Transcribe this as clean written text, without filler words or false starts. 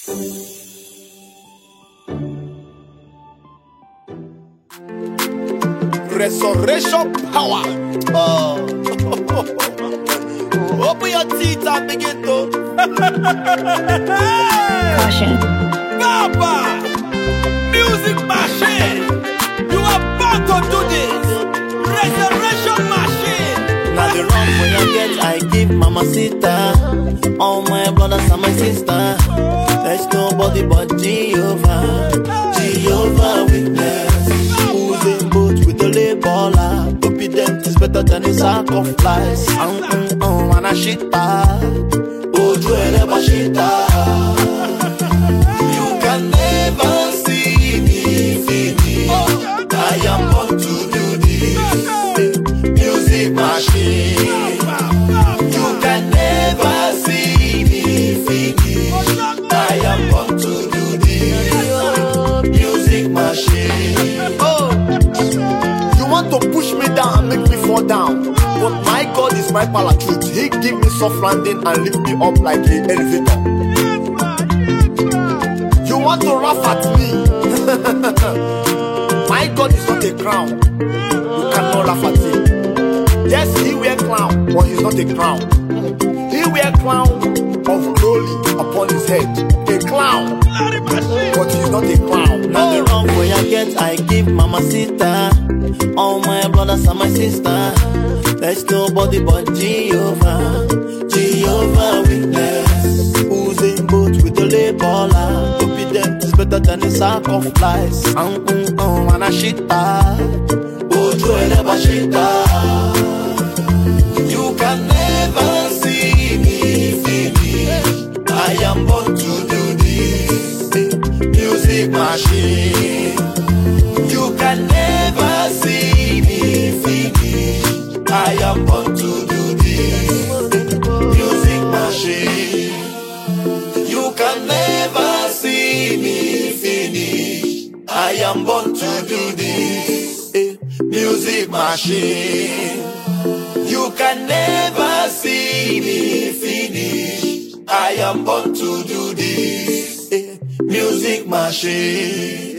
Resurrection power. Oh. Open your teeth and begin to. Caution. Papa, music machine. You are born to do this. Resurrection machine. Now the wrong when I get, I give Mamacita. All my brothers and my sister. There's nobody but Jehovah. Jehovah witness. Who's in boat with the laborer? Obedient is better than a sacrifice. Anashita. Ojo elebashita. You can never see me finish. I am born to do this. Music machine. You can never see me finish. I am born to do this. Music machine. Oh, you want to push me down and make me fall down, but my God is my parachute. He give me soft landing and lift me up like an elevator. You want to laugh at me? My God is not a crown. You cannot laugh at him. Yes, he wear crown, but he's not a crown. He wear crown of glory upon his head. A clown, but he's not a clown. Now the wrong way I get, I give Mamacita. All my brothers and my sister. There's nobody but Jehovah. Jehovah witness. Who's in boat with the laborer? Obedient is better than a sacrifice. Anashita. Ojo elebashita. You can never see me finish. I am born to do this. Music machine. You can never see me finish. I am born to do this. Music machine. You can never see me finish. I am born to do this. Music machine. You can never see me finish. I am born to do this. Music machine.